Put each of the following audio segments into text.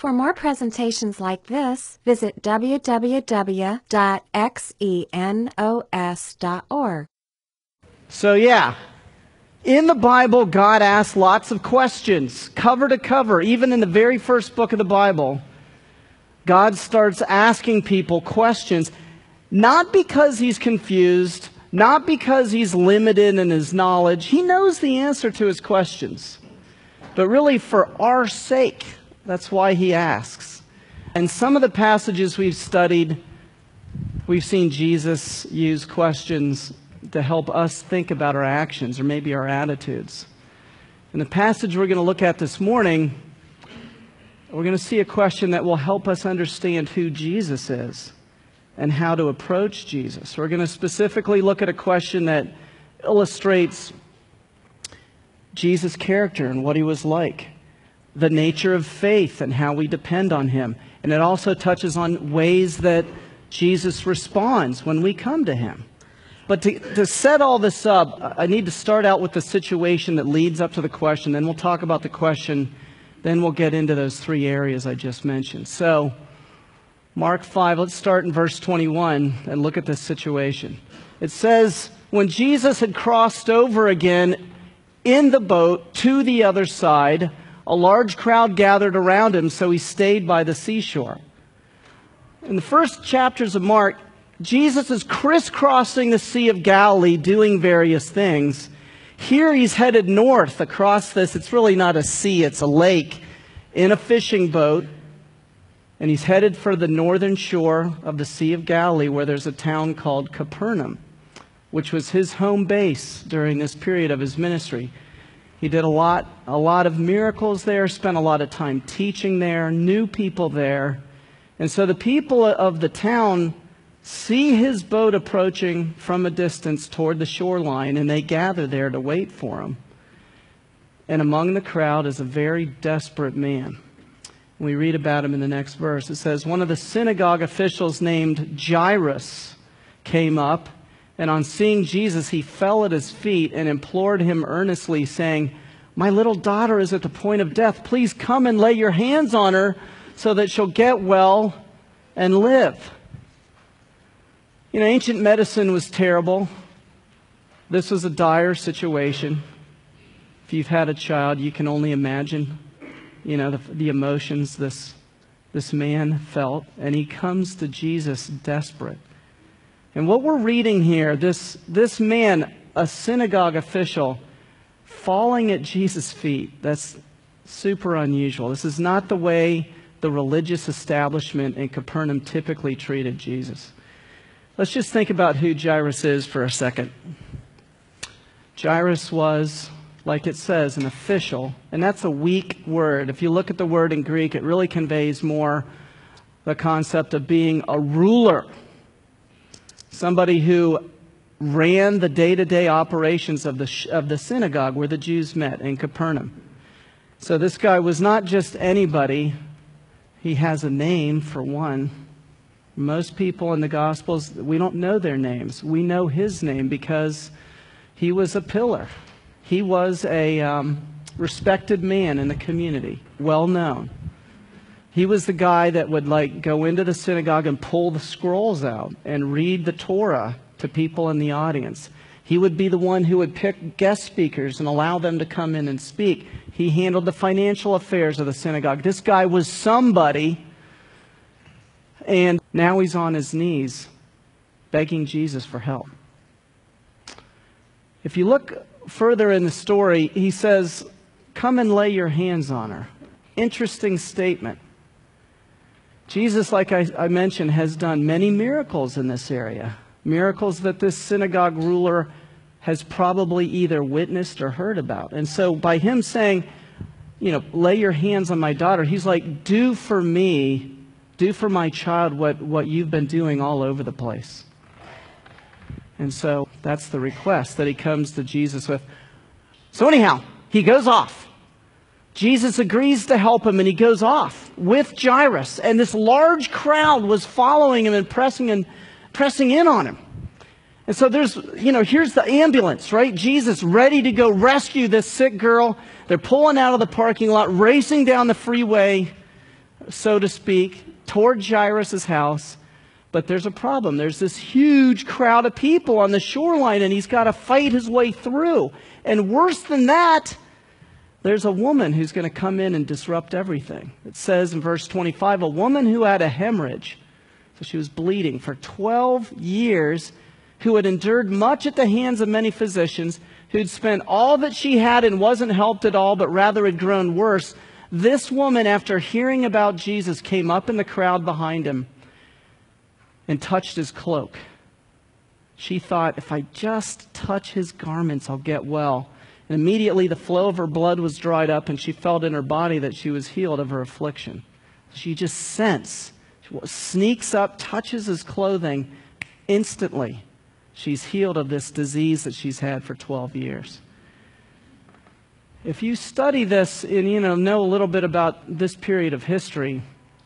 For more presentations like this, visit www.xenos.org. So yeah, in the Bible, God asks lots of questions, cover to cover. Even in the very first book of the Bible, God starts asking people questions, not because He's confused, not because He's limited in His knowledge. He knows the answer to His questions, but really for our sake. That's why He asks. And some of the passages we've studied, we've seen Jesus use questions to help us think about our actions or maybe our attitudes. In the passage we're going to look at this morning, we're going to see a question that will help us understand who Jesus is and how to approach Jesus. We're going to specifically look at a question that illustrates Jesus' character and what He was like, the nature of faith and how we depend on Him. And it also touches on ways that Jesus responds when we come to Him. But to set all this up, I need to start out with the situation that leads up to the question. Then we'll talk about the question. Then we'll get into those three areas I just mentioned. So, Mark 5, let's start in verse 21 and look at this situation. It says, when Jesus had crossed over again in the boat to the other side, a large crowd gathered around Him, so He stayed by the seashore. In the first chapters of Mark, Jesus is crisscrossing the Sea of Galilee doing various things. Here He's headed north across this. It's really not a sea, it's a lake, in a fishing boat. And He's headed for the northern shore of the Sea of Galilee, where there's a town called Capernaum, which was His home base during this period of His ministry. He did a lot of miracles there, spent a lot of time teaching there, knew people there. And so the people of the town see His boat approaching from a distance toward the shoreline, and they gather there to wait for Him. And among the crowd is a very desperate man. We read about him in the next verse. It says, one of the synagogue officials named Jairus came up, and on seeing Jesus, he fell at His feet and implored Him earnestly, saying, my little daughter is at the point of death. Please come and lay your hands on her so that she'll get well and live. You know, ancient medicine was terrible. This was a dire situation. If you've had a child, you can only imagine, the emotions this man felt. And he comes to Jesus desperate. And what we're reading here, this man, a synagogue official, falling at Jesus' feet, that's super unusual. This is not the way the religious establishment in Capernaum typically treated Jesus. Let's just think about who Jairus is for a second. Jairus was, like it says, an official, and that's a weak word. If you look at the word in Greek, it really conveys more the concept of being a ruler, somebody who ran the day-to-day operations of the synagogue where the Jews met in Capernaum. So this guy was not just anybody. He has a name, for one. Most people in the Gospels, we don't know their names. We know his name because he was a pillar. He was a respected man in the community, well known. He was the guy that would go into the synagogue and pull the scrolls out and read the Torah to people in the audience. He would be the one who would pick guest speakers and allow them to come in and speak. He handled the financial affairs of the synagogue. This guy was somebody. And now he's on his knees begging Jesus for help. If you look further in the story, he says, come and lay your hands on her. Interesting statement. Jesus, like I mentioned, has done many miracles in this area. Miracles that this synagogue ruler has probably either witnessed or heard about. And so by him saying, lay your hands on my daughter, he's like, do for me, do for my child what you've been doing all over the place. And so that's the request that he comes to Jesus with. So anyhow, he goes off. Jesus agrees to help him, and he goes off with Jairus. And this large crowd was following him and pressing in on him. And so here's the ambulance, right? Jesus ready to go rescue this sick girl. They're pulling out of the parking lot, racing down the freeway so to speak, toward Jairus' house. But there's a problem. There's this huge crowd of people on the shoreline, and he's got to fight his way through. And worse than that, there's a woman who's going to come in and disrupt everything. It says in verse 25, a woman who had a hemorrhage, so she was bleeding for 12 years, who had endured much at the hands of many physicians, who'd spent all that she had and wasn't helped at all, but rather had grown worse. This woman, after hearing about Jesus, came up in the crowd behind him and touched his cloak. She thought, if I just touch his garments, I'll get well. And immediately the flow of her blood was dried up, and she felt in her body that she was healed of her affliction. She just sensed, she sneaks up, touches his clothing. Instantly, she's healed of this disease that she's had for 12 years. If you study this and know a little bit about this period of history,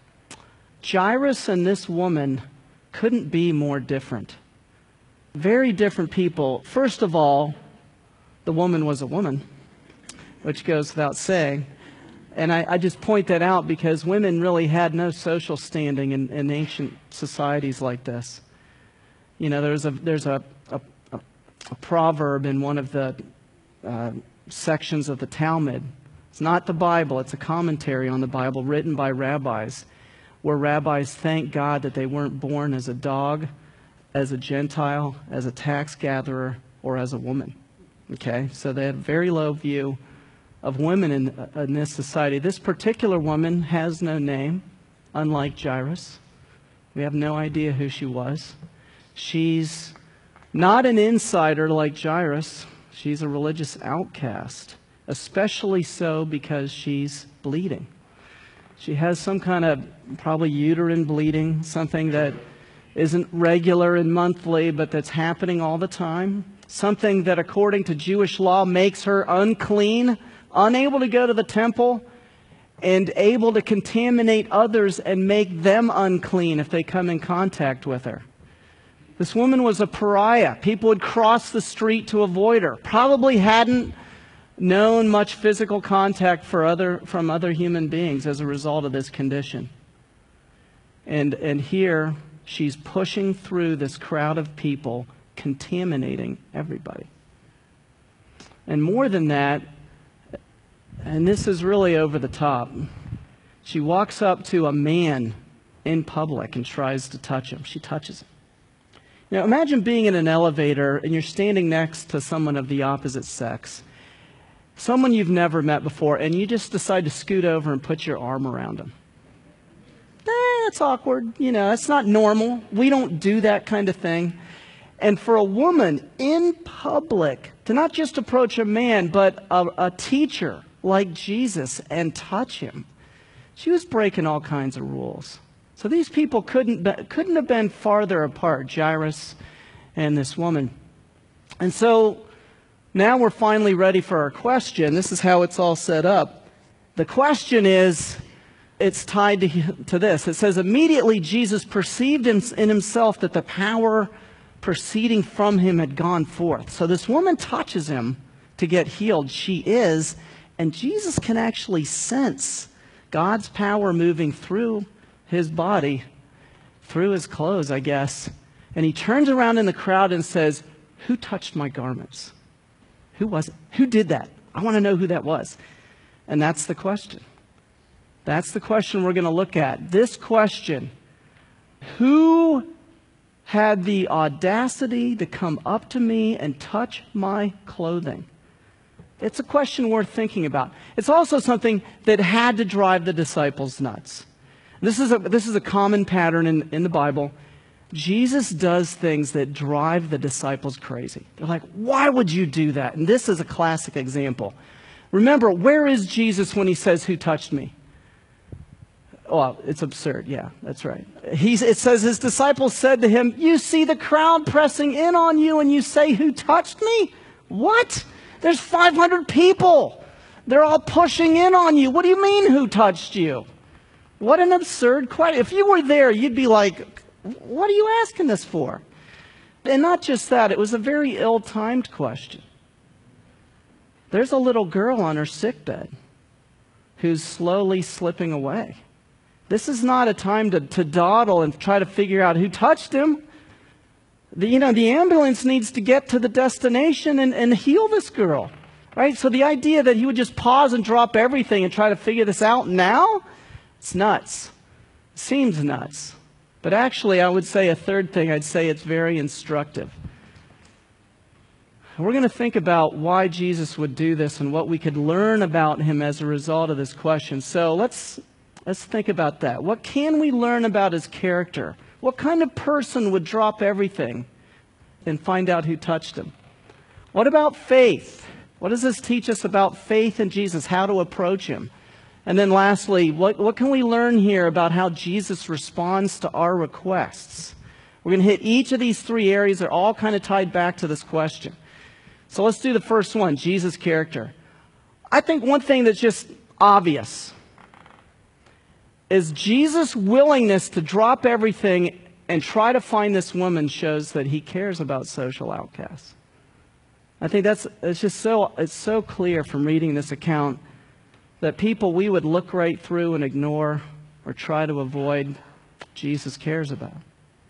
Jairus and this woman couldn't be more different. Very different people. First of all, the woman was a woman, which goes without saying. And I just point that out because women really had no social standing in ancient societies like this. There's a proverb in one of the sections of the Talmud. It's not the Bible, it's a commentary on the Bible written by rabbis, where rabbis thank God that they weren't born as a dog, as a Gentile, as a tax gatherer, or as a woman. Okay, so they had a very low view of women in this society. This particular woman has no name, unlike Jairus. We have no idea who she was. She's not an insider like Jairus. She's a religious outcast, especially so because she's bleeding. She has some kind of probably uterine bleeding, something that isn't regular and monthly, but that's happening all the time. Something that, according to Jewish law, makes her unclean, unable to go to the temple, and able to contaminate others and make them unclean if they come in contact with her. This woman was a pariah. People would cross the street to avoid her. Probably hadn't known much physical contact from other human beings as a result of this condition. And here she's pushing through this crowd of people, contaminating everybody. And more than that, and this is really over the top, she walks up to a man in public and tries to touch him. She touches him. Now imagine being in an elevator and you're standing next to someone of the opposite sex, someone you've never met before, and you just decide to scoot over and put your arm around them. That's awkward. That's not normal. We don't do that kind of thing. And for a woman in public to not just approach a man, but a teacher like Jesus and touch him, she was breaking all kinds of rules. So these people couldn't have been farther apart, Jairus and this woman. And so now we're finally ready for our question. This is how it's all set up. The question is, it's tied to this. It says, immediately Jesus perceived in himself that the power proceeding from him had gone forth. So this woman touches him to get healed. She is. And Jesus can actually sense God's power moving through his body, through his clothes, I guess. And he turns around in the crowd and says, who touched my garments? Who was it? Who did that? I want to know who that was. And that's the question. That's the question we're going to look at. This question, who had the audacity to come up to me and touch my clothing? It's a question worth thinking about. It's also something that had to drive the disciples nuts. This is a common pattern in the Bible. Jesus does things that drive the disciples crazy. They're like, why would you do that? And this is a classic example. Remember, where is Jesus when he says, who touched me? Well, it's absurd. Yeah, that's right. It says his disciples said to him, you see the crowd pressing in on you and you say, who touched me? What? There's 500 people. They're all pushing in on you. What do you mean, who touched you? What an absurd question. If you were there, you'd be like, what are you asking this for? And not just that, it was a very ill-timed question. There's a little girl on her sickbed who's slowly slipping away. This is not a time to dawdle and try to figure out who touched him. The ambulance needs to get to the destination and heal this girl. Right? So the idea that he would just pause and drop everything and try to figure this out now, it's nuts. It seems nuts. But actually, I would say a third thing, I'd say it's very instructive. We're going to think about why Jesus would do this and what we could learn about him as a result of this question. So let's think about that. What can we learn about his character? What kind of person would drop everything and find out who touched him? What about faith? What does this teach us about faith in Jesus, how to approach him? And then lastly, what can we learn here about how Jesus responds to our requests? We're going to hit each of these three areas. They're all kind of tied back to this question. So let's do the first one, Jesus' character. I think one thing that's just obvious is Jesus' willingness to drop everything and try to find this woman shows that he cares about social outcasts. I think it's so clear from reading this account that people we would look right through and ignore or try to avoid, Jesus cares about.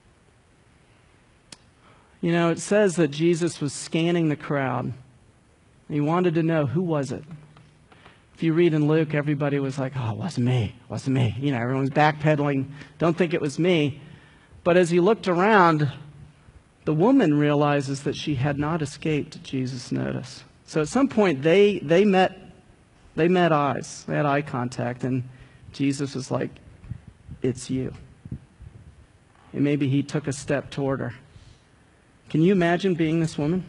It says that Jesus was scanning the crowd. He wanted to know, who was it? If you read in Luke, everybody was like, oh, it wasn't me. It wasn't me. Everyone's backpedaling. Don't think it was me. But as he looked around, the woman realizes that she had not escaped Jesus' notice. So at some point, they met eyes. They had eye contact. And Jesus was like, it's you. And maybe he took a step toward her. Can you imagine being this woman?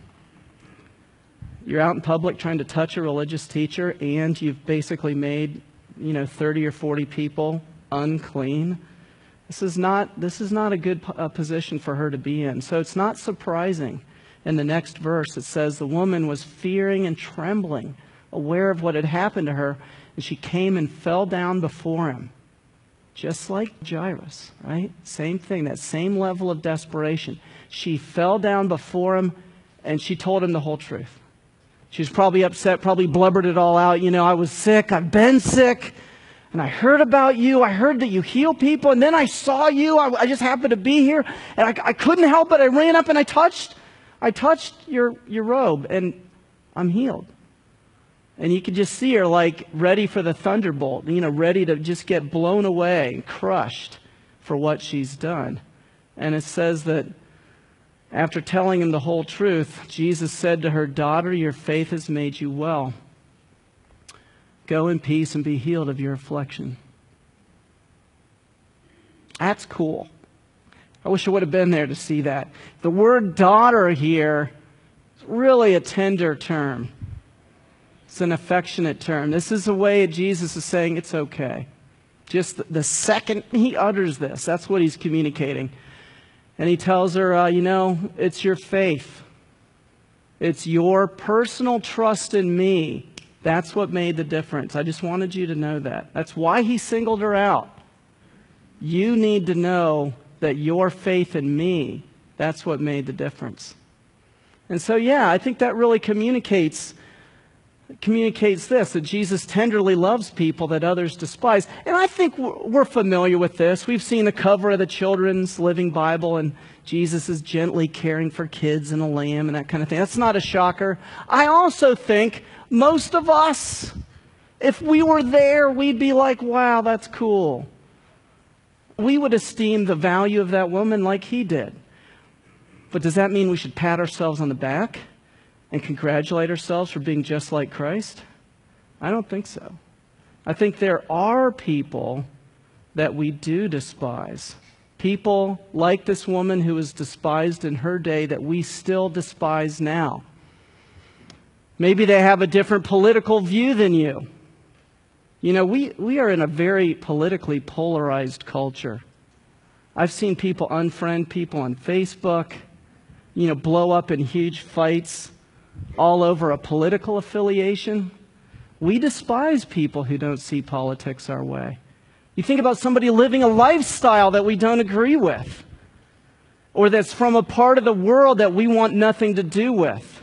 You're out in public trying to touch a religious teacher, and you've basically made, 30 or 40 people unclean. This is not a good position for her to be in. So it's not surprising. In the next verse, it says the woman was fearing and trembling, aware of what had happened to her, and she came and fell down before him. Just like Jairus, right? Same thing, that same level of desperation. She fell down before him, and she told him the whole truth. She was probably upset, probably blubbered it all out. I was sick, I've been sick, and I heard about you. I heard that you heal people, and then I saw you. I just happened to be here, and I couldn't help it. I ran up and I touched your robe, and I'm healed. And you could just see her like ready for the thunderbolt, ready to just get blown away and crushed for what she's done. And it says that after telling him the whole truth, Jesus said to her, "Daughter, your faith has made you well. Go in peace and be healed of your affliction." That's cool. I wish I would have been there to see that. The word daughter here is really a tender term. It's an affectionate term. This is a way Jesus is saying it's okay. Just the second he utters this, that's what he's communicating. And he tells her, it's your faith. It's your personal trust in me. That's what made the difference. I just wanted you to know that. That's why he singled her out. You need to know that your faith in me, that's what made the difference. And so, I think that really communicates this, that Jesus tenderly loves people that others despise. And I think we're familiar with this. We've seen the cover of the Children's Living Bible, and Jesus is gently caring for kids and a lamb and that kind of thing. That's not a shocker. I also think most of us, if we were there, we'd be like, wow, that's cool. We would esteem the value of that woman like he did. But does that mean we should pat ourselves on the back and congratulate ourselves for being just like Christ? I don't think so. I think there are people that we do despise. People like this woman who was despised in her day that we still despise now. Maybe they have a different political view than you. We are in a very politically polarized culture. I've seen people unfriend people on Facebook, blow up in huge fights all over a political affiliation. We despise people who don't see politics our way. You think about somebody living a lifestyle that we don't agree with, or that's from a part of the world that we want nothing to do with,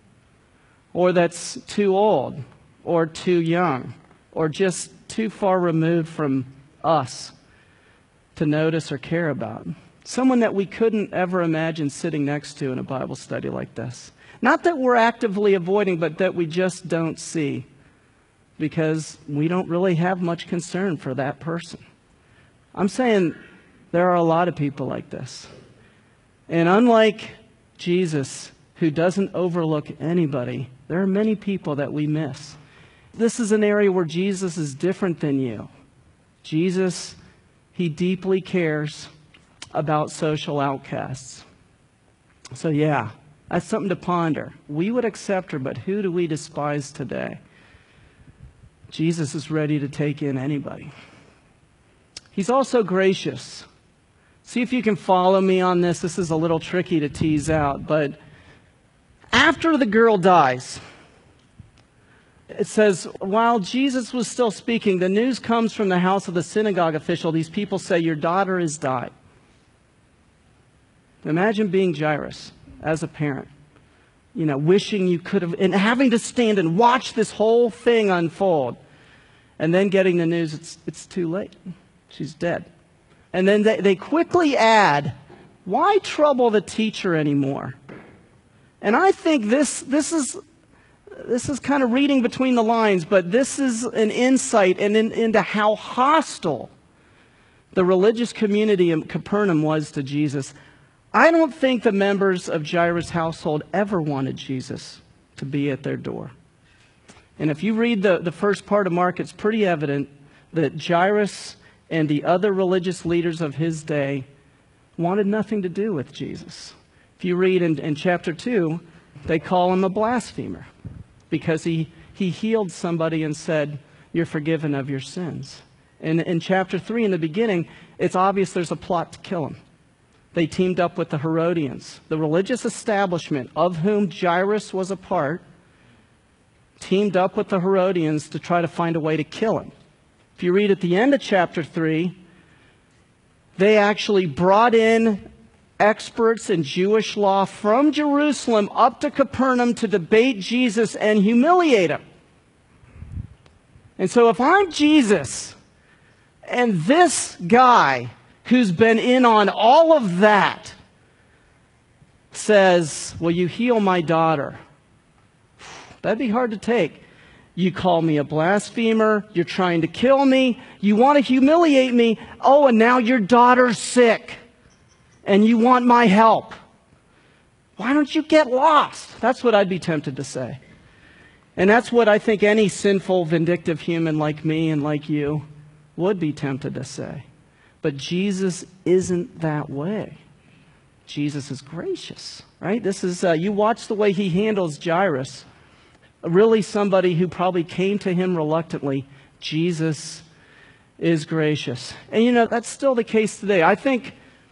or that's too old, or too young, or just too far removed from us to notice or care about. Someone that we couldn't ever imagine sitting next to in a Bible study like this. Not that we're actively avoiding, but that we just don't see because we don't really have much concern for that person. I'm saying there are a lot of people like this. And unlike Jesus, who doesn't overlook anybody, there are many people that we miss. This is an area where Jesus is different than you. Jesus, he deeply cares about social outcasts. So yeah, that's something to ponder. We would accept her, but who do we despise today? Jesus is ready to take in anybody. He's also gracious. See if you can follow me on this. This is a little tricky to tease out, but after the girl dies, it says, while Jesus was still speaking, the news comes from the house of the synagogue official. These people say, your daughter has died. Imagine being Jairus as a parent, wishing you could have, and having to stand and watch this whole thing unfold, and then getting the news, it's too late. She's dead. And then they quickly add, why trouble the teacher anymore? And I think this is kind of reading between the lines, but this is an insight into how hostile the religious community in Capernaum was to Jesus. I don't think the members of Jairus' household ever wanted Jesus to be at their door. And if you read the first part of Mark, it's pretty evident that Jairus and the other religious leaders of his day wanted nothing to do with Jesus. If you read in chapter 2, they call him a blasphemer because he healed somebody and said, you're forgiven of your sins. And in chapter 3, in the beginning, it's obvious there's a plot to kill him. They teamed up with the Herodians, the religious establishment of whom Jairus was a part, teamed up with the Herodians to try to find a way to kill him. If you read at the end of chapter 3, they actually brought in experts in Jewish law from Jerusalem up to Capernaum to debate Jesus and humiliate him. And so if I'm Jesus, and this guy who's been in on all of that says, will you heal my daughter? That'd be hard to take. You call me a blasphemer. You're trying to kill me. You want to humiliate me. Oh, and now your daughter's sick. And you want my help. Why don't you get lost? That's what I'd be tempted to say. And that's what I think any sinful, vindictive human like me and like you would be tempted to say. But Jesus isn't that way. Jesus is gracious, right? This is, you watch the way he handles Jairus. Really somebody who probably came to him reluctantly. Jesus is gracious. And that's still the case today. I think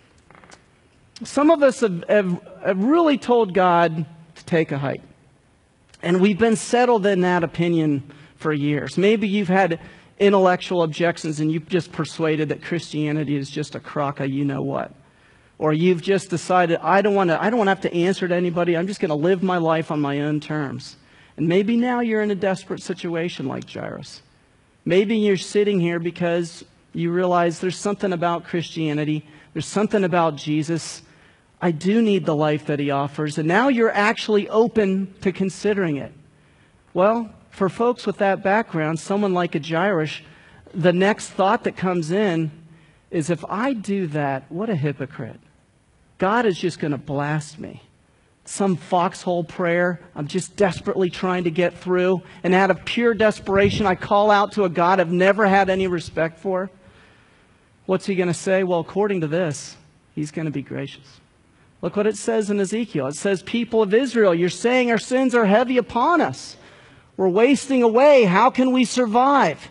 some of us have really told God to take a hike. And we've been settled in that opinion for years. Maybe you've had intellectual objections and you've just persuaded that Christianity is just a crock of you-know-what. Or you've just decided, I don't want to have to answer to anybody. I'm just going to live my life on my own terms. And maybe now you're in a desperate situation like Jairus. Maybe you're sitting here because you realize there's something about Christianity. There's something about Jesus. I do need the life that he offers. And now you're actually open to considering it. Well, for folks with that background, someone like a Jairus, the next thought that comes in is, if I do that, what a hypocrite. God is just going to blast me. Some foxhole prayer I'm just desperately trying to get through. And out of pure desperation, I call out to a God I've never had any respect for. What's he going to say? Well, according to this, he's going to be gracious. Look what it says in Ezekiel. It says, people of Israel, you're saying our sins are heavy upon us. We're wasting away. How can we survive?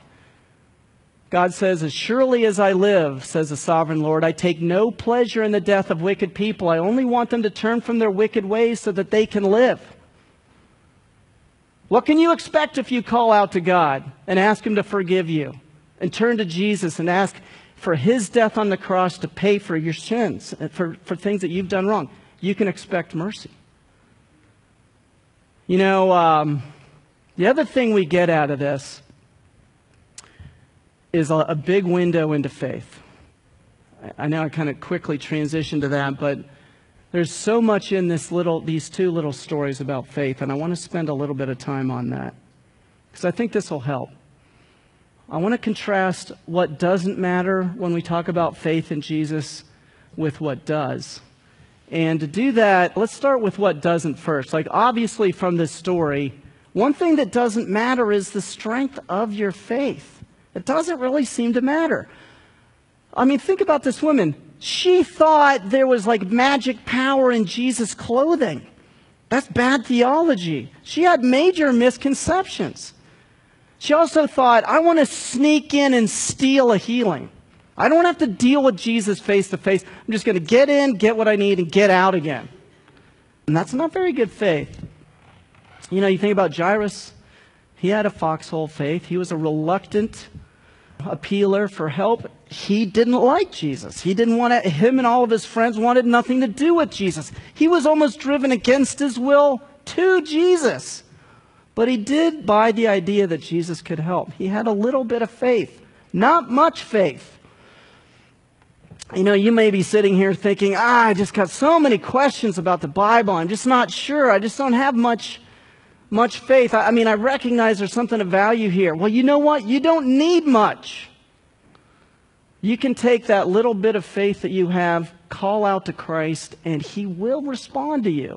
God says, as surely as I live, says the sovereign Lord, I take no pleasure in the death of wicked people. I only want them to turn from their wicked ways so that they can live. What can you expect if you call out to God and ask him to forgive you and turn to Jesus and ask for his death on the cross to pay for your sins and for things that you've done wrong? You can expect mercy. The other thing we get out of this is a big window into faith. I know I kind of quickly transitioned to that, but there's so much in these two little stories about faith, and I want to spend a little bit of time on that, because I think this will help. I want to contrast what doesn't matter when we talk about faith in Jesus with what does. And to do that, let's start with what doesn't first. Like, obviously from this story, one thing that doesn't matter is the strength of your faith. It doesn't really seem to matter. I mean, think about this woman. She thought there was like magic power in Jesus' clothing. That's bad theology. She had major misconceptions. She also thought, I want to sneak in and steal a healing. I don't have to deal with Jesus face to face. I'm just going to get in, get what I need, and get out again. And that's not very good faith. You know, you think about Jairus. He had a foxhole faith. He was a reluctant appealer for help. He didn't like Jesus. Him and all of his friends wanted nothing to do with Jesus. He was almost driven against his will to Jesus. But he did buy the idea that Jesus could help. He had a little bit of faith, not much faith. You know, you may be sitting here thinking, I just got so many questions about the Bible. I'm just not sure. I just don't have much faith. I mean, I recognize there's something of value here. Well, you know what? You don't need much. You can take that little bit of faith that you have, call out to Christ, and He will respond to you.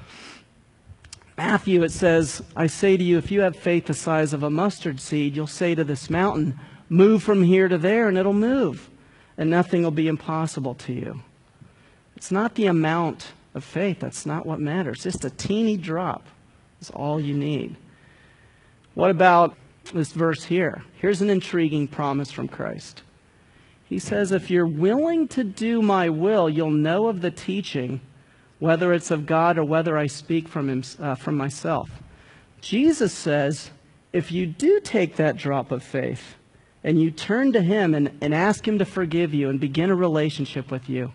Matthew, it says, I say to you, if you have faith the size of a mustard seed, you'll say to this mountain, move from here to there, and it'll move. And nothing will be impossible to you. It's not the amount of faith. That's not what matters. Just a teeny drop is all you need. What about this verse here? Here's an intriguing promise from Christ. He says, if you're willing to do my will, you'll know of the teaching, whether it's of God or whether I speak from myself. Jesus says, if you do take that drop of faith and you turn to Him and ask Him to forgive you and begin a relationship with you,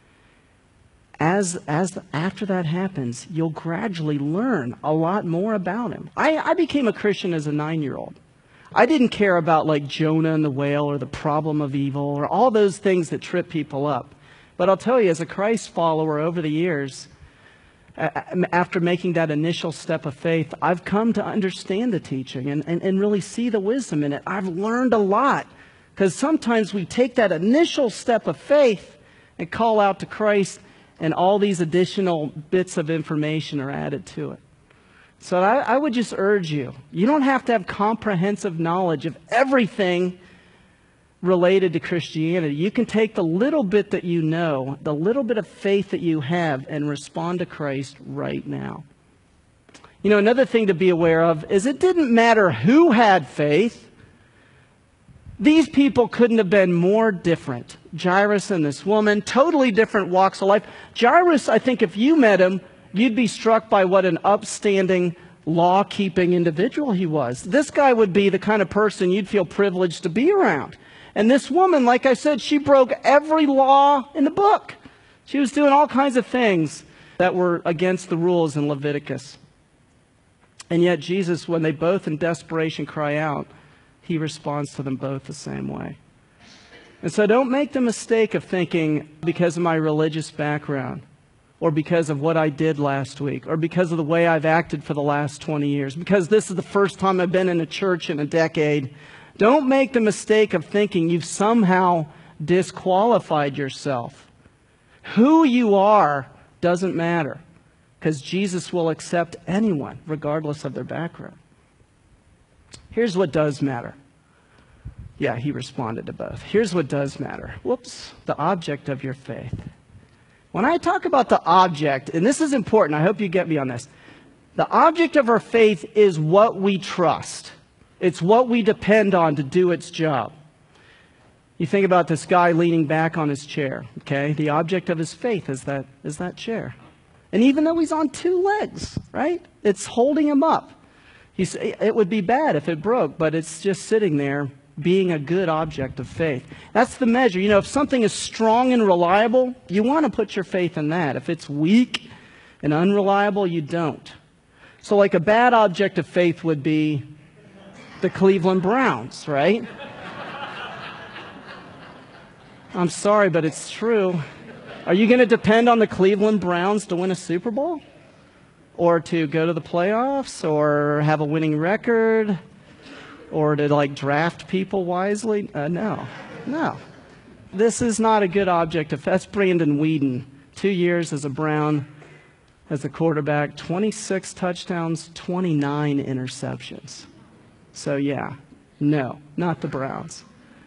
after that happens, you'll gradually learn a lot more about Him. I became a Christian as a 9-year-old. I didn't care about like Jonah and the whale or the problem of evil or all those things that trip people up. But I'll tell you, as a Christ follower over the years, after making that initial step of faith, I've come to understand the teaching and really see the wisdom in it. I've learned a lot, because sometimes we take that initial step of faith and call out to Christ, and all these additional bits of information are added to it. So I would just urge you, you don't have to have comprehensive knowledge of everything related to Christianity. You can take the little bit that you know, the little bit of faith that you have, and respond to Christ right now. You know, another thing to be aware of is it didn't matter who had faith. These people couldn't have been more different. Jairus and this woman, totally different walks of life. Jairus, I think if you met him, you'd be struck by what an upstanding, law-keeping individual he was. This guy would be the kind of person you'd feel privileged to be around. And this woman, like I said, she broke every law in the book. She was doing all kinds of things that were against the rules in Leviticus. And yet Jesus, when they both in desperation cry out, He responds to them both the same way. And so don't make the mistake of thinking, because of my religious background, or because of what I did last week, or because of the way I've acted for the last 20 years, because this is the first time I've been in a church in a decade, don't make the mistake of thinking you've somehow disqualified yourself. Who you are doesn't matter, because Jesus will accept anyone, regardless of their background. Here's what does matter. Yeah, He responded to both. Here's what does matter. Whoops, the object of your faith. When I talk about the object, and this is important, I hope you get me on this. The object of our faith is what we trust. It's what we depend on to do its job. You think about this guy leaning back on his chair, okay? The object of his faith is that chair. And even though he's on 2 legs, right? It's holding him up. It would be bad if it broke, but it's just sitting there being a good object of faith. That's the measure. You know, if something is strong and reliable, you want to put your faith in that. If it's weak and unreliable, you don't. So like a bad object of faith would be the Cleveland Browns, right? I'm sorry, but it's true. Are you going to depend on the Cleveland Browns to win a Super Bowl? Or to go to the playoffs? Or have a winning record? Or to draft people wisely? No. This is not a good object of, that's Brandon Weeden. 2 years as a Brown, as a quarterback, 26 touchdowns, 29 interceptions. So yeah, no, not the Browns.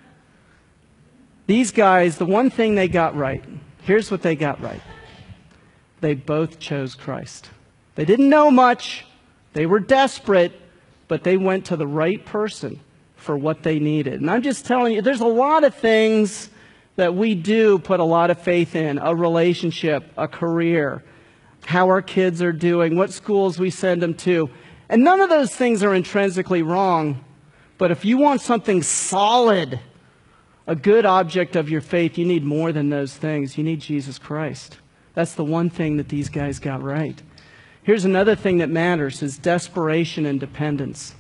These guys, the one thing they got right, here's what they got right. They both chose Christ. They didn't know much. They were desperate, but they went to the right person for what they needed. And I'm just telling you, there's a lot of things that we do put a lot of faith in. A relationship, a career, how our kids are doing, what schools we send them to. And none of those things are intrinsically wrong. But if you want something solid, a good object of your faith, you need more than those things. You need Jesus Christ. That's the one thing that these guys got right. Here's another thing that matters, is desperation and dependence.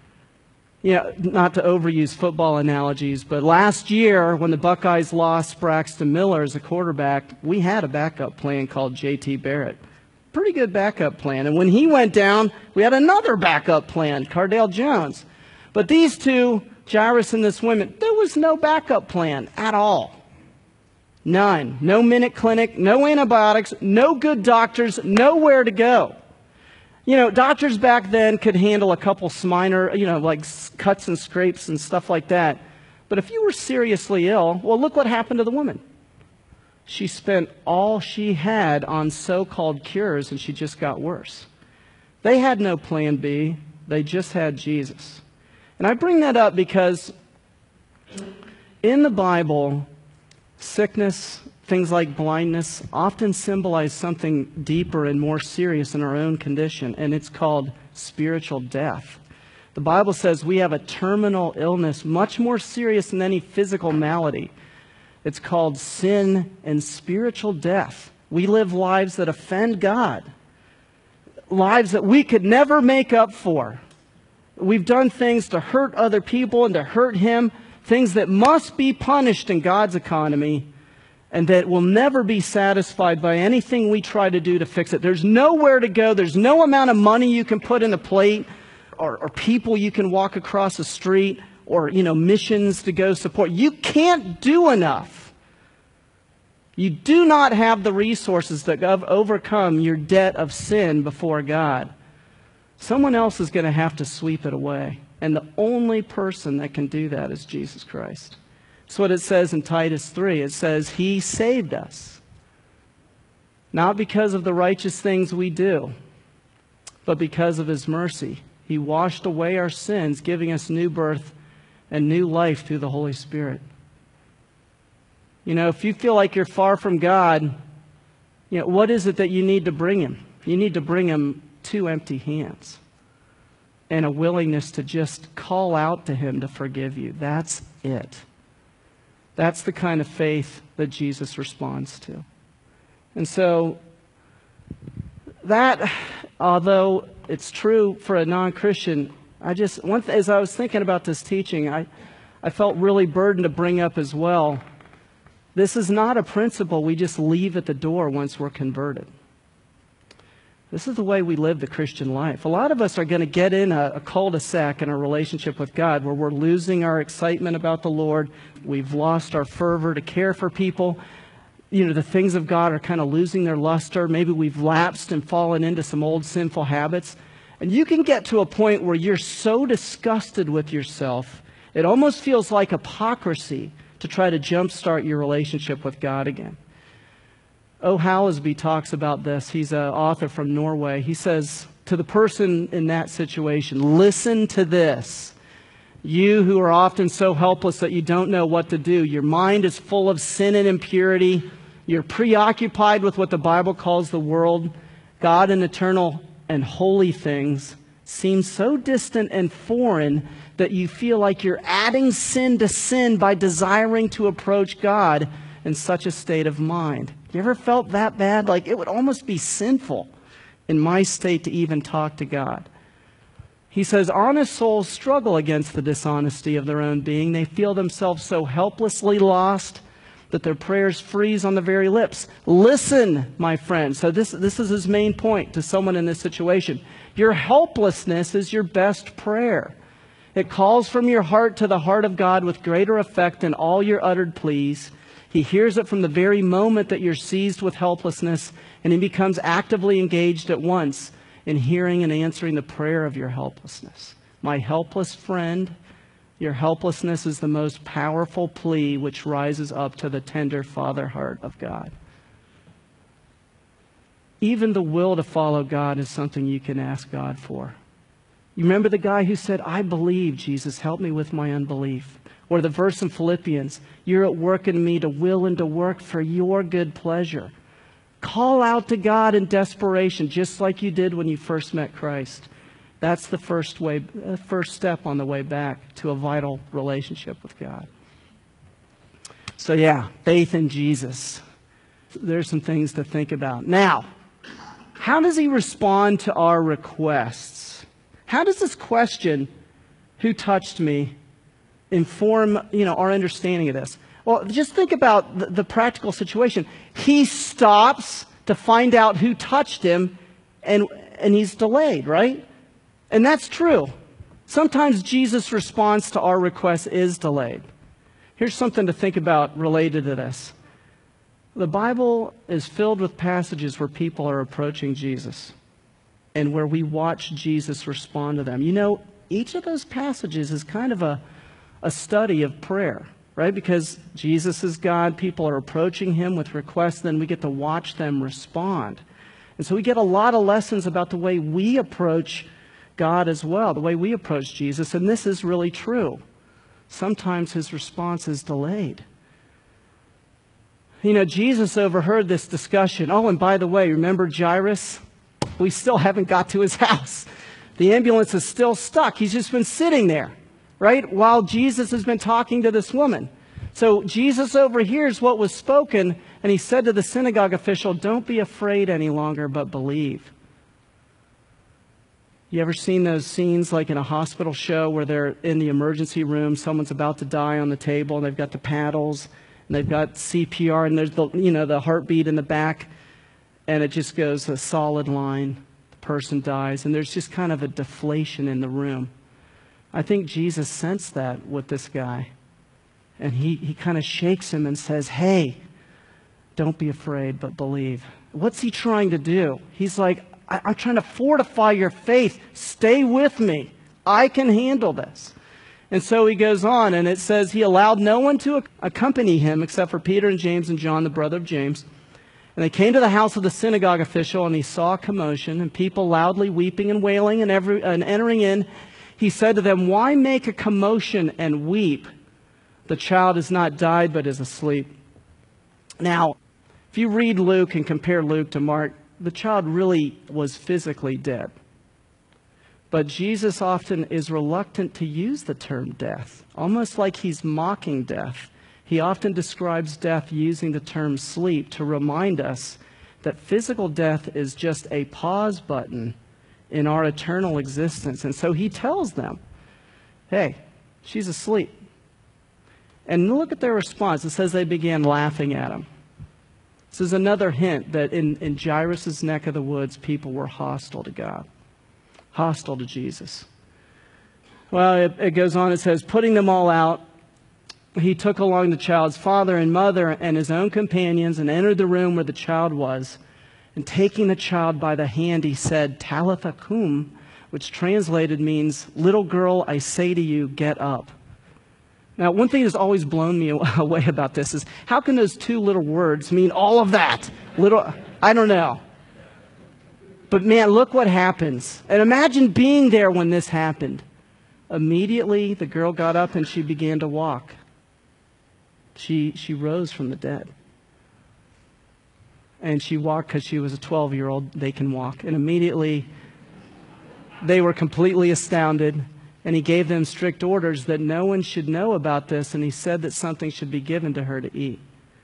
Not to overuse football analogies, but last year when the Buckeyes lost Braxton Miller as a quarterback, we had a backup plan called J.T. Barrett. Pretty good backup plan. And when he went down, we had another backup plan, Cardale Jones. But these two, Jairus and this woman, there was no backup plan at all. None. No minute clinic, no antibiotics, no good doctors, nowhere to go. Doctors back then could handle a couple minor, like cuts and scrapes and stuff like that. But if you were seriously ill, well, look what happened to the woman. She spent all she had on so-called cures, and she just got worse. They had no plan B. They just had Jesus. And I bring that up because in the Bible, sickness, things like blindness, often symbolize something deeper and more serious in our own condition, and it's called spiritual death. The Bible says we have a terminal illness much more serious than any physical malady. It's called sin and spiritual death. We live lives that offend God, lives that we could never make up for. We've done things to hurt other people and to hurt Him, things that must be punished in God's economy, and that will never be satisfied by anything we try to do to fix it. There's nowhere to go. There's no amount of money you can put in a plate, or people you can walk across the street, or missions to go support. You can't do enough. You do not have the resources that overcome your debt of sin before God. Someone else is going to have to sweep it away. And the only person that can do that is Jesus Christ. That's what it says in Titus 3. It says, He saved us, not because of the righteous things we do, but because of His mercy. He washed away our sins, giving us new birth and new life through the Holy Spirit. If you feel like you're far from God, what is it that you need to bring Him? You need to bring Him 2 empty hands and a willingness to just call out to Him to forgive you. That's it. That's the kind of faith that Jesus responds to. And so that, although it's true for a non-Christian, as I was thinking about this teaching, I felt really burdened to bring up as well. This is not a principle we just leave at the door once we're converted. This is the way we live the Christian life. A lot of us are going to get in a cul-de-sac in our relationship with God where we're losing our excitement about the Lord. We've lost our fervor to care for people. The things of God are kind of losing their luster. Maybe we've lapsed and fallen into some old sinful habits. And you can get to a point where you're so disgusted with yourself, it almost feels like hypocrisy to try to jumpstart your relationship with God again. O. Hallesby talks about this. He's an author from Norway. He says to the person in that situation, listen to this. You who are often so helpless that you don't know what to do. Your mind is full of sin and impurity. You're preoccupied with what the Bible calls the world. God and eternal and holy things seem so distant and foreign that you feel like you're adding sin to sin by desiring to approach God in such a state of mind. You ever felt that bad? Like it would almost be sinful in my state to even talk to God. He says, honest souls struggle against the dishonesty of their own being. They feel themselves so helplessly lost that their prayers freeze on the very lips. Listen, my friend. So this is his main point to someone in this situation. Your helplessness is your best prayer. It calls from your heart to the heart of God with greater effect than all your uttered pleas. He hears it from the very moment that you're seized with helplessness, and he becomes actively engaged at once in hearing and answering the prayer of your helplessness. My helpless friend, your helplessness is the most powerful plea which rises up to the tender Father heart of God. Even the will to follow God is something you can ask God for. You remember the guy who said, I believe, Jesus, help me with my unbelief. Or the verse in Philippians, you're at work in me to will and to work for your good pleasure. Call out to God in desperation, just like you did when you first met Christ. That's the first step on the way back to a vital relationship with God. So yeah, faith in Jesus. There's some things to think about. Now, how does he respond to our requests? How does this question, who touched me, inform, our understanding of this? Well, just think about the practical situation. He stops to find out who touched him, and he's delayed, right? And that's true. Sometimes Jesus' response to our requests is delayed. Here's something to think about related to this. The Bible is filled with passages where people are approaching Jesus and where we watch Jesus respond to them. Each of those passages is kind of a study of prayer, right? Because Jesus is God, people are approaching him with requests, then we get to watch them respond. And so we get a lot of lessons about the way we approach God as well, the way we approach Jesus, and this is really true. Sometimes his response is delayed. Jesus overheard this discussion. Oh, and by the way, remember Jairus? We still haven't got to his house. The ambulance is still stuck. He's just been sitting there, right? While Jesus has been talking to this woman. So Jesus overhears what was spoken, and he said to the synagogue official, don't be afraid any longer, but believe. You ever seen those scenes like in a hospital show where they're in the emergency room, someone's about to die on the table, and they've got the paddles, and they've got CPR, and there's the heartbeat in the back, and it just goes a solid line. The person dies, and there's just kind of a deflation in the room. I think Jesus sensed that with this guy. And he kind of shakes him and says, hey, don't be afraid, but believe. What's he trying to do? He's like, I'm trying to fortify your faith. Stay with me. I can handle this. And so he goes on, and it says he allowed no one to accompany him except for Peter and James and John, the brother of James. And they came to the house of the synagogue official, and he saw a commotion and people loudly weeping and wailing, and entering in, he said to them, why make a commotion and weep? The child has not died, but is asleep. Now, if you read Luke and compare Luke to Mark, the child really was physically dead. But Jesus often is reluctant to use the term death, almost like he's mocking death. He often describes death using the term sleep to remind us that physical death is just a pause button in our eternal existence. And so he tells them, hey, she's asleep. And look at their response. It says they began laughing at him. This is another hint that in Jairus' neck of the woods, people were hostile to God, hostile to Jesus. Well, it goes on. It says, putting them all out, he took along the child's father and mother and his own companions and entered the room where the child was. And taking the child by the hand, he said, Talitha cum, which translated means, little girl, I say to you, get up. Now, one thing that's always blown me away about this is, how can those two little words mean all of that? I don't know. But man, look what happens. And imagine being there when this happened. Immediately, the girl got up and she began to walk. She rose from the dead. And she walked because she was a 12-year-old. They can walk. And immediately, they were completely astounded. And he gave them strict orders that no one should know about this. And he said that something should be given to her to eat.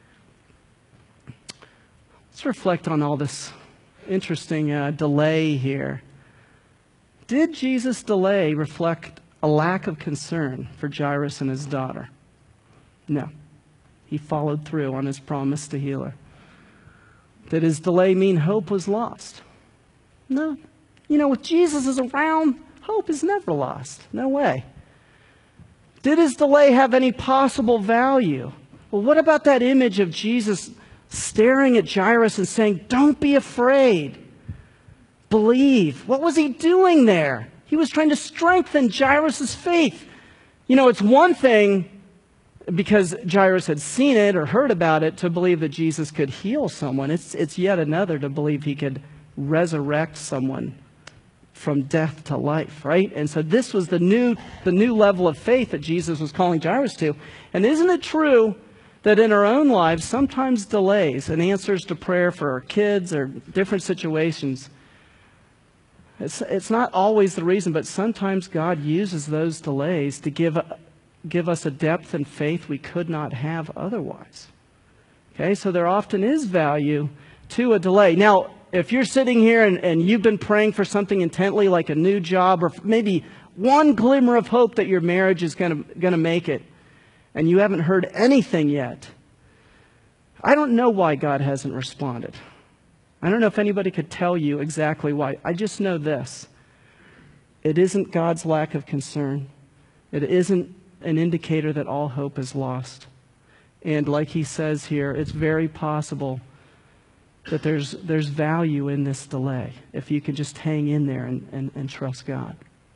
Let's reflect on all this interesting delay here. Did Jesus' delay reflect a lack of concern for Jairus and his daughter? No. He followed through on his promise to heal her. Did his delay mean hope was lost? No. You know, with Jesus is around, hope is never lost. No way. Did his delay have any possible value? Well, what about that image of Jesus staring at Jairus and saying, "Don't be afraid. Believe." What was he doing there? He was trying to strengthen Jairus' faith. You know, it's one thing, because Jairus had seen it or heard about it, to believe that Jesus could heal someone. It's yet another to believe he could resurrect someone from death to life, right? And so this was the new level of faith that Jesus was calling Jairus to. And isn't it true that in our own lives, sometimes delays and answers to prayer for our kids or different situations, it's not always the reason, but sometimes God uses those delays to give us a depth and faith we could not have otherwise. Okay, so there often is value to a delay. Now, if you're sitting here and you've been praying for something intently, like a new job, or maybe one glimmer of hope that your marriage is going to make it, and you haven't heard anything yet, I don't know why God hasn't responded. I don't know if anybody could tell you exactly why. I just know this. It isn't God's lack of concern. It isn't an indicator that all hope is lost. And like he says here, it's very possible that there's value in this delay if you can just hang in there and trust God.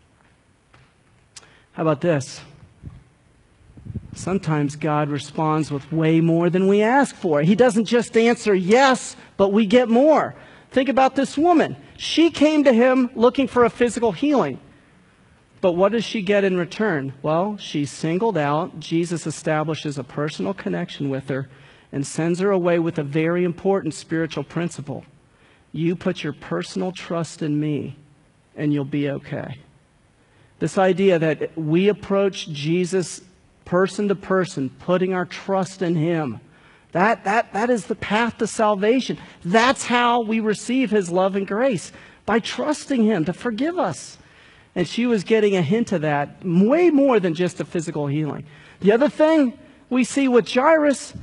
How about this? Sometimes God responds with way more than we ask for. He doesn't just answer yes, but we get more. Think about this woman. She came to him looking for a physical healing. But what does she get in return? Well, she's singled out. Jesus establishes a personal connection with her and sends her away with a very important spiritual principle. You put your personal trust in me, and you'll be okay. This idea that we approach Jesus person to person, putting our trust in him, that is the path to salvation. That's how we receive his love and grace, by trusting him to forgive us. And she was getting a hint of that, way more than just a physical healing. The other thing we see with Jairus,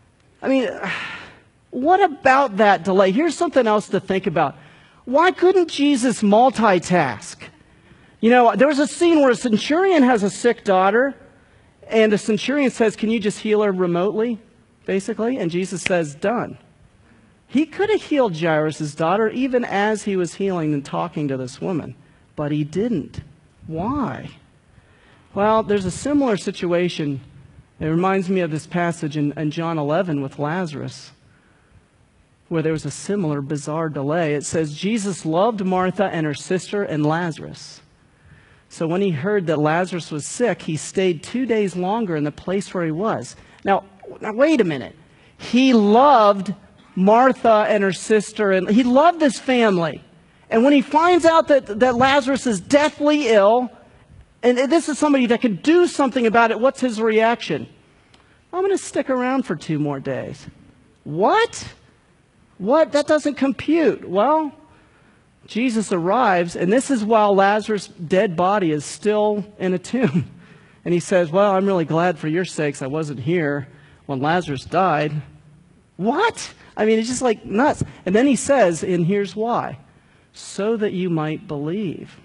what about that delay? Here's something else to think about. Why couldn't Jesus multitask? You know, there was a scene where a centurion has a sick daughter, and the centurion says, "Can you just heal her remotely?" Basically. And Jesus says, "Done." He could have healed Jairus' daughter even as he was healing and talking to this woman, but he didn't. Why? Well, there's a similar situation. It reminds me of this passage in John 11 with Lazarus, where there was a similar bizarre delay. It says, Jesus loved Martha and her sister and Lazarus. So when he heard that Lazarus was sick, he stayed 2 days longer in the place where he was. Now wait a minute. He loved Martha and her sister, and he loved this family. And when he finds out that Lazarus is deathly ill, and this is somebody that could do something about it, what's his reaction? I'm going to stick around for 2 more days. What? That doesn't compute. Well, Jesus arrives, and this is while Lazarus' dead body is still in a tomb. And he says, "Well, I'm really glad for your sakes I wasn't here when Lazarus died." What? It's just like nuts. And then he says, and here's why. So that you might believe.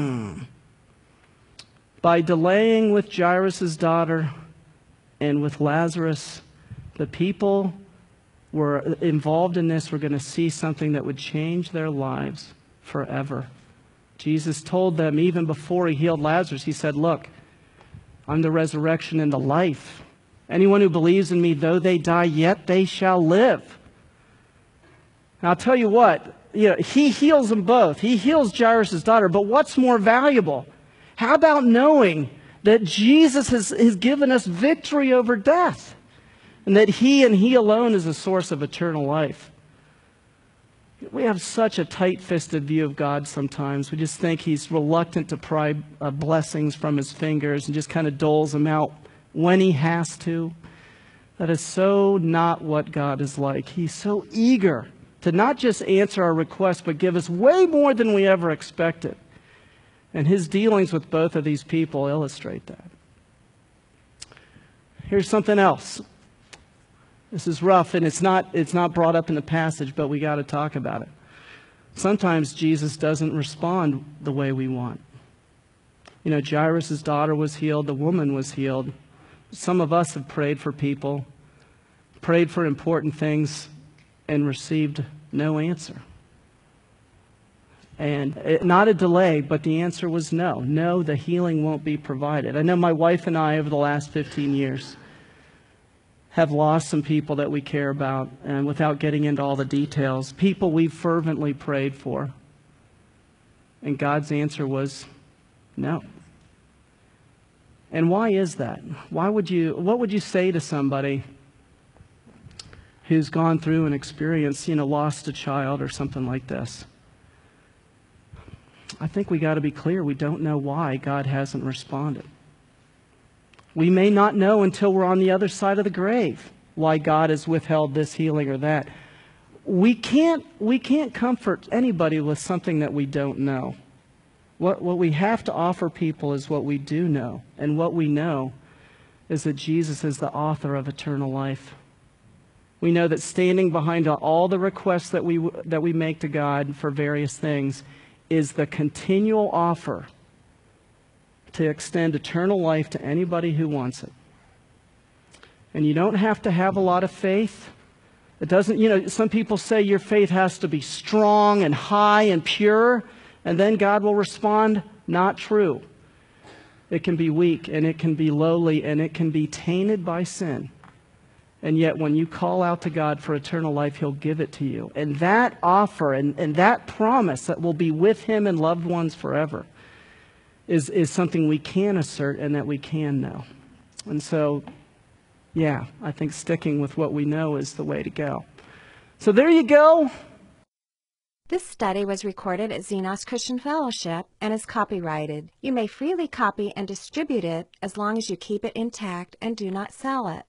By delaying with Jairus' daughter and with Lazarus, the people were involved in this were going to see something that would change their lives forever. Jesus told them even before he healed Lazarus, he said, "Look, I'm the resurrection and the life. Anyone who believes in me, though they die, yet they shall live." Now, I'll tell you what, he heals them both. He heals Jairus' daughter, but what's more valuable? How about knowing that Jesus has given us victory over death, and that he and he alone is a source of eternal life? We have such a tight-fisted view of God sometimes. We just think he's reluctant to pry blessings from his fingers and just kind of doles them out when he has to. That is so not what God is like. He's so eager to not just answer our requests, but give us way more than we ever expected. And his dealings with both of these people illustrate that. Here's something else. This is rough, and it's not brought up in the passage, but we got to talk about it. Sometimes Jesus doesn't respond the way we want. You know, Jairus' daughter was healed, the woman was healed. Some of us have prayed for people, prayed for important things, and received no answer. And not a delay, but the answer was no. No, the healing won't be provided. I know my wife and I, over the last 15 years, have lost some people that we care about, and without getting into all the details, people we've fervently prayed for. And God's answer was no. And why is that? What would you say to somebody who's gone through an experience, lost a child or something like this? I think we got to be clear. We don't know why God hasn't responded. We may not know until we're on the other side of the grave why God has withheld this healing or that. We can't comfort anybody with something that we don't know. What we have to offer people is what we do know. And what we know is that Jesus is the author of eternal life. We know that standing behind all the requests that we make to God for various things is the continual offer to extend eternal life to anybody who wants it. And you don't have to have a lot of faith. It doesn't, some people say your faith has to be strong and high and pure, and then God will respond. Not true. It can be weak, and it can be lowly, and it can be tainted by sin. And yet when you call out to God for eternal life, He'll give it to you. And that offer and that promise that we'll be with Him and loved ones forever is something we can assert and that we can know. And so, yeah, I think sticking with what we know is the way to go. So there you go. This study was recorded at Xenos Christian Fellowship and is copyrighted. You may freely copy and distribute it as long as you keep it intact and do not sell it.